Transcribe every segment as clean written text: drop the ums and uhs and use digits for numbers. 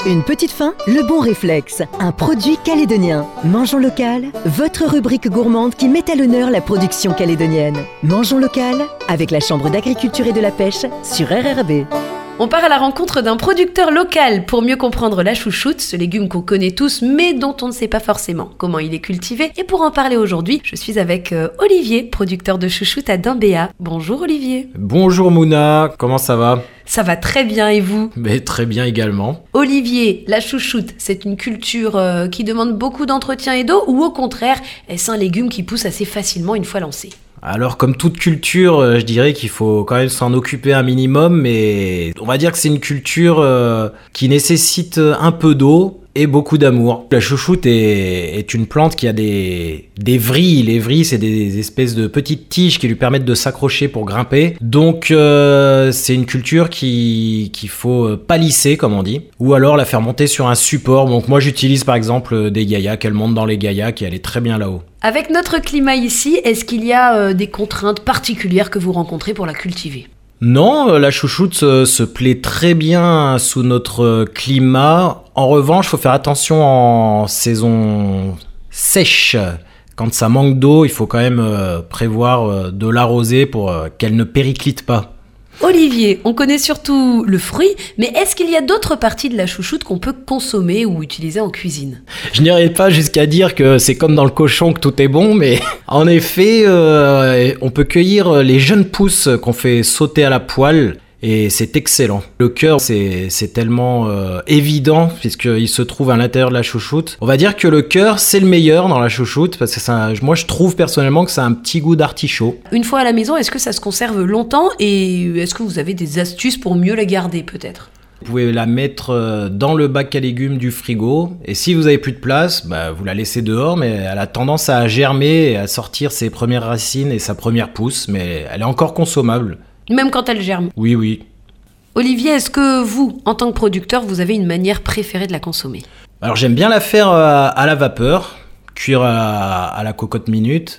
Une petite faim, le bon réflexe. Un produit calédonien. Mangeons local, votre rubrique gourmande qui met à l'honneur la production calédonienne. Mangeons local, avec la Chambre d'agriculture et de la pêche sur RRB. On part à la rencontre d'un producteur local pour mieux comprendre la chouchoute, ce légume qu'on connaît tous mais dont on ne sait pas forcément comment il est cultivé. Et pour en parler aujourd'hui, je suis avec Olivier, producteur de chouchoute à Dimbéa. Bonjour Olivier. Bonjour Mouna, comment ça va ? Ça va très bien et vous ? Mais très bien également. Olivier, la chouchoute, c'est une culture qui demande beaucoup d'entretien et d'eau ou au contraire, est-ce un légume qui pousse assez facilement une fois lancé ? Alors comme toute culture, je dirais qu'il faut quand même s'en occuper un minimum, mais on va dire que c'est une culture qui nécessite un peu d'eau et beaucoup d'amour. La chouchoute est une plante qui a des vrilles. Les vrilles, c'est des espèces de petites tiges qui lui permettent de s'accrocher pour grimper. Donc c'est une culture qu'il faut palisser, comme on dit, ou alors la faire monter sur un support. Donc moi j'utilise par exemple des gaillacs, elle monte dans les gaillacs et elle est très bien là-haut. Avec notre climat ici, est-ce qu'il y a des contraintes particulières que vous rencontrez pour la cultiver ? Non, la chouchoute se plaît très bien sous notre climat. En revanche, il faut faire attention en saison sèche. Quand ça manque d'eau, il faut quand même prévoir de l'arroser pour qu'elle ne périclite pas. Olivier, on connaît surtout le fruit, mais est-ce qu'il y a d'autres parties de la chouchoute qu'on peut consommer ou utiliser en cuisine ? Je n'irai pas jusqu'à dire que c'est comme dans le cochon que tout est bon, mais en effet, on peut cueillir les jeunes pousses qu'on fait sauter à la poêle. Et c'est excellent. Le cœur, c'est tellement évident puisqu'il se trouve à l'intérieur de la chouchoute. On va dire que le cœur, c'est le meilleur dans la chouchoute parce que moi, je trouve personnellement que ça a un petit goût d'artichaut. Une fois à la maison, est-ce que ça se conserve longtemps et est-ce que vous avez des astuces pour mieux la garder peut-être ? Vous pouvez la mettre dans le bac à légumes du frigo et si vous avez plus de place, vous la laissez dehors mais elle a tendance à germer et à sortir ses premières racines et sa première pousse, mais elle est encore consommable. Même quand elle germe ? Oui. Olivier, est-ce que vous, en tant que producteur, vous avez une manière préférée de la consommer ? Alors j'aime bien la faire à la vapeur, cuire à la cocotte minute.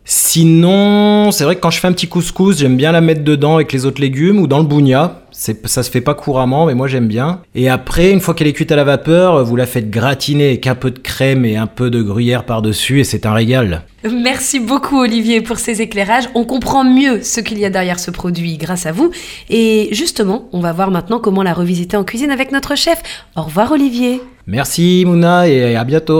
Sinon, c'est vrai que quand je fais un petit couscous, j'aime bien la mettre dedans avec les autres légumes ou dans le bougna. Ça se fait pas couramment, mais moi j'aime bien. Et après, une fois qu'elle est cuite à la vapeur, vous la faites gratiner avec un peu de crème et un peu de gruyère par-dessus et c'est un régal. Merci beaucoup Olivier pour ces éclairages. On comprend mieux ce qu'il y a derrière ce produit grâce à vous. Et justement, on va voir maintenant comment la revisiter en cuisine avec notre chef. Au revoir Olivier. Merci Mouna et à bientôt.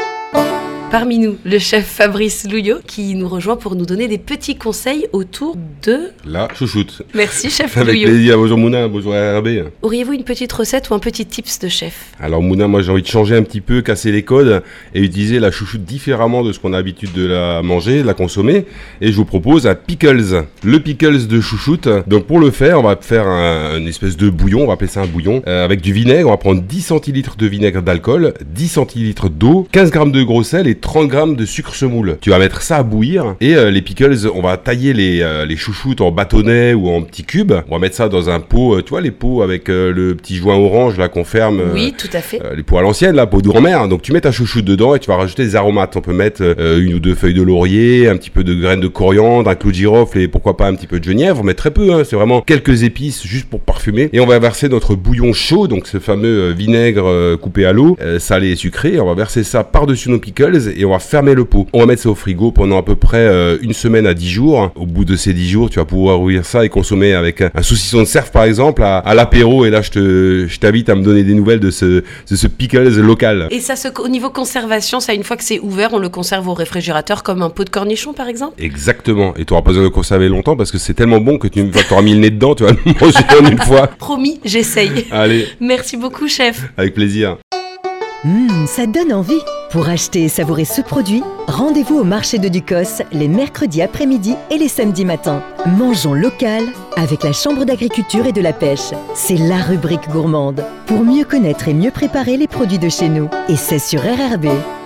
Parmi nous, le chef Fabrice Louillot qui nous rejoint pour nous donner des petits conseils autour de... la chouchoute. Merci chef Avec Louillot. plaisir, bonjour Mouna, bonjour RRB. Auriez-vous une petite recette ou un petit tips de chef ? Alors Mouna, moi j'ai envie de changer un petit peu, casser les codes et utiliser la chouchoute différemment de ce qu'on a l'habitude de la manger, de la consommer. Et je vous propose un pickles, le pickles de chouchoute. Donc pour le faire, on va faire une espèce de bouillon, on va appeler ça un bouillon, avec du vinaigre. On va prendre 10 centilitres de vinaigre d'alcool, 10 centilitres d'eau, 15 grammes de gros sel et 30 grammes de sucre semoule. Tu vas mettre ça à bouillir et les pickles, on va tailler les chouchoutes en bâtonnets ou en petits cubes. On va mettre ça dans un pot, tu vois les pots avec le petit joint orange là qu'on ferme. Oui, tout à fait. Les pots à l'ancienne là, pot de grand-mère. Donc tu mets ta chouchoute dedans et tu vas rajouter des aromates. On peut mettre une ou deux feuilles de laurier, un petit peu de graines de coriandre, un clou de girofle et pourquoi pas un petit peu de genièvre. On met très peu, c'est vraiment quelques épices juste pour parfumer. Et on va verser notre bouillon chaud, donc ce fameux vinaigre coupé à l'eau, salé et sucré. On va verser ça par-dessus nos pickles et on va fermer le pot. On va mettre ça au frigo pendant à peu près une semaine à 10 jours. Au bout de ces 10 jours, tu vas pouvoir ouvrir ça et consommer avec un saucisson de cerf par exemple à l'apéro. Et là, je t'invite à me donner des nouvelles de ce pickles local. Et ça, au niveau conservation, ça une fois que c'est ouvert, on le conserve au réfrigérateur comme un pot de cornichon par exemple ? Exactement. Et tu n'auras pas besoin de le conserver longtemps parce que c'est tellement bon que une fois que tu auras mis le nez dedans, tu vas le manger en une fois. Promis, j'essaye. Allez. Merci beaucoup chef. Avec plaisir. Ça donne envie. Pour acheter et savourer ce produit, rendez-vous au marché de Ducos les mercredis après-midi et les samedis matins. Mangeons local avec la Chambre d'agriculture et de la pêche. C'est la rubrique gourmande pour mieux connaître et mieux préparer les produits de chez nous. Et c'est sur RRB.